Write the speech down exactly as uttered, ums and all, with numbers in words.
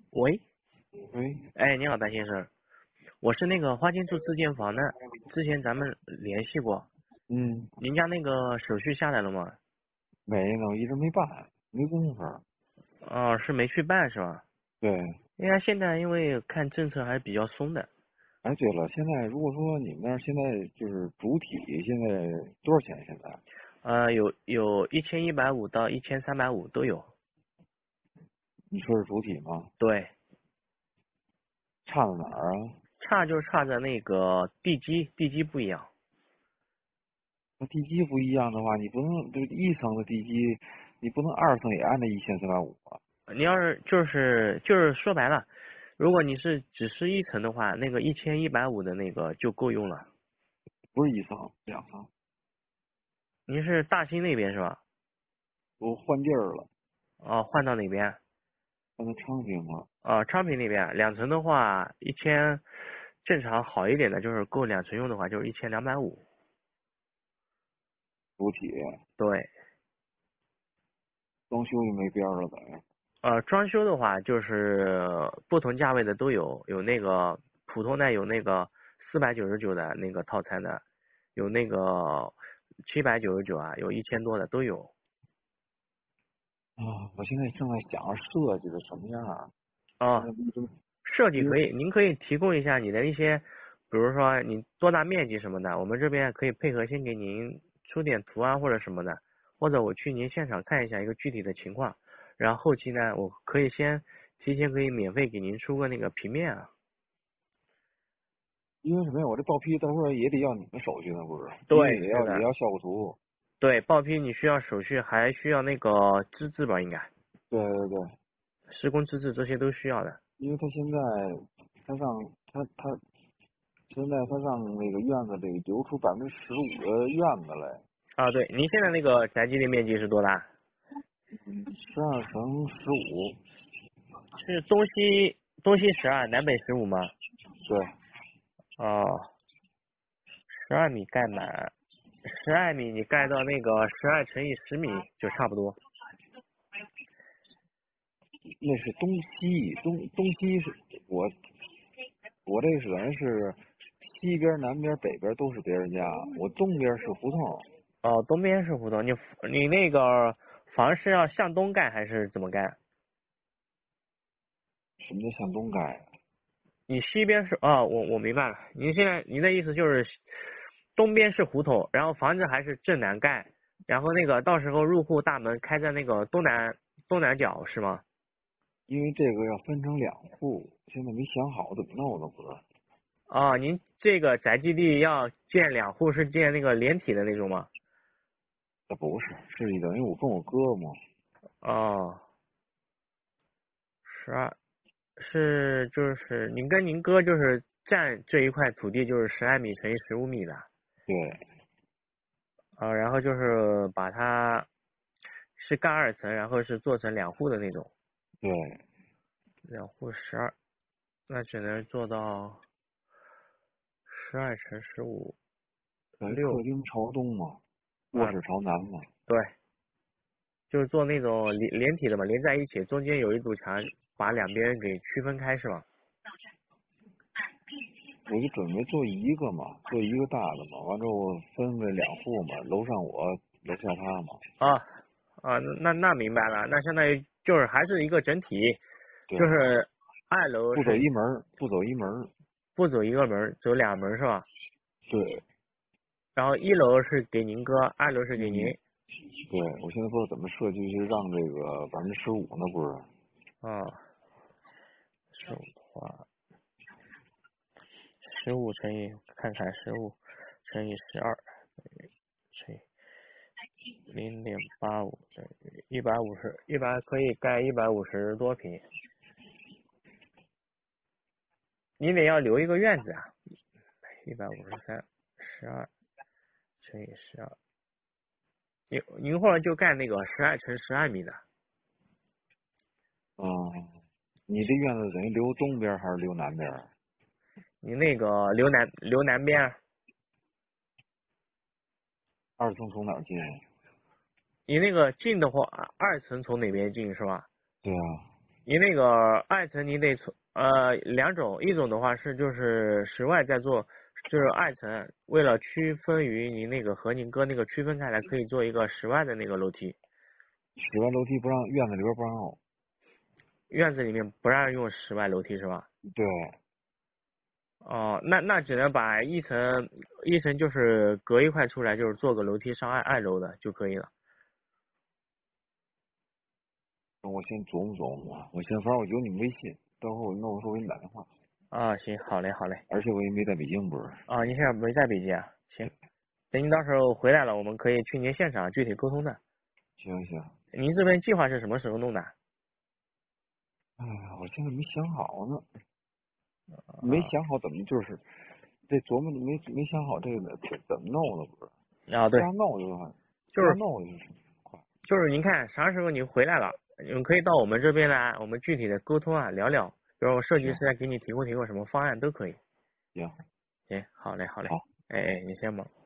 喂， 喂， 哎，你好，白先生，我是那个花间住自建房的，之前咱们联系过， 嗯， 您家那个手续下来了吗？ 没呢，我一直没办，没工夫。 哦，是没去办是吧？ 对， 因为现在因为看政策还是比较松的， 哎，对了，现在如果说你们那儿现在就是主体现在多少钱？现在呃，有有一千一百五到一千三百五都有， 你说是主体吗？ 对， 差在哪儿啊？ 差就差在那个地基，地基不一样。 那地基不一样的话，你不能就是一层的地基，你不能二层也按照一千三百五啊？ 你要是就是就是说白了，如果你是只是一层的话，那个一千一百五的那个就够用了。 不是一层，两层。 您是大兴那边是吧？ 我换地儿了， 哦，换到哪边？ 换到昌平了。 啊，昌平那边两层的话，一千正常好一点的，就是够两层用的话，就是一千两百五。 主体对， 装修就没边儿了呗。 呃，装修的话就是不同价位的都有，有那个普通的，有那个四百九十九的那个套餐的，有那个七百九十九啊，有一千多的都有。 啊，我现在正在想着设计的什么样儿。现啊， 在一直设计一直可以，您可以提供一下你的一些，比如说你多大面积什么的，我们这边可以配合先给您出点图啊或者什么的，或者我去您现场看一下一个具体的情况，然后后期呢，我可以先提前可以免费给您出个那个平面啊。 因为什么呀？我这报批到时候也得要你们手续呢，不是？因为对， 也是的， 要也要效果图。 对，报批你需要手续，还需要那个资质吧，应该对对对， 施工资质这些都需要的。 因为他现在他让他他现在他让那个院子里留出百分之十五的院子来。 啊，对，您现在那个宅基地面积是多大？ 嗯，十二乘十五。 是东西东西十二，南北十五吗？ 对， 哦，十二米盖满，十二米你盖到那个十二乘以十米就差不多。 那是东西东东西是我我这是等于是西边南边北边都是别人家，我东边是胡同。 哦，东边是胡同，你你那个房是要向东盖还是怎么盖？ 什么叫向东盖？ 你西边是哦，我我明白了，您现在您的意思就是东边是胡同，然后房子还是正南盖，然后那个到时候入户大门开在那个东南东南角是吗？ 因为这个要分成两户，现在没想好怎么弄呢，不是？ 哦，您这个宅基地要建两户是建那个连体的那种吗？ 啊，不是，是等于我跟我哥嘛。 哦，十二是就是您跟您哥就是占这一块土地就是十二米乘以十五米的， 对啊，然后就是把它是盖二层，然后是做成两户的那种， 对， 两户十二，那只能做到十二乘十五等于六客厅朝东嘛，卧啊， 室朝南嘛。 对，就是做那种连连体的嘛，连在一起，中间有一堵墙把两边给区分开是吧？ 我就准备做一个嘛，做一个大的嘛，完之后分为两户嘛，楼上我，楼下他嘛。 啊啊，那那明白了，那相当于就是还是一个整体， 对， 就是二楼不走是一门，不走一门。 不走一个门，走两门是吧？ 对， 然后一楼是给您哥，二楼是给您。 嗯，对，我现在不知道怎么设计，就让这个百分之十五呢，不是？ 啊，十五的话，十五乘以看看十五乘以十二乘以零点八五等于一百五十，一百可以盖一百五十多平。你得要留一个院子啊，一百五十三十二乘以十二，一一会儿就盖那个十二乘十二米的。 嗯，你这院子等于留东边还是留南边？ 你那个留南留南边， 二层从哪儿进？ 你那个进的话，二层从哪边进是吧？ 对啊， 你那个爱层你得从呃两种，一种的话是就是室外在做，就是爱层为了区分于你那个和你哥那个区分开来，可以做一个室外的那个楼梯。 室外楼梯不让，院子里边不让用。 院子里面不让用室外楼梯是吧？ 对。 哦，那那只能把一层一层就是隔一块出来，就是做个楼梯上二二楼的就可以了。 我先琢磨琢磨，我先反正我有你微信，到时候我弄的时候我给你打电话。 啊，行，好嘞，好嘞。 而且我也没在北京，不是？ 啊，您现在没在北京啊？行，等您到时候回来了，我们可以去您现场具体沟通的。 行行。 您这边计划是什么时候弄的？ 哎呀，我现在没想好呢， 啊、 没想好怎么就是这琢磨没没想好这个怎么弄的，不是？ 啊，对， 这样弄就就是这样弄就是快。 就是您看啥时候你回来了，你们可以到我们这边来，我们具体的沟通啊，聊聊，比如设计师来给你提供提供什么方案都可以。 行。 行，好嘞，好嘞。 好。 哎哎，你先忙。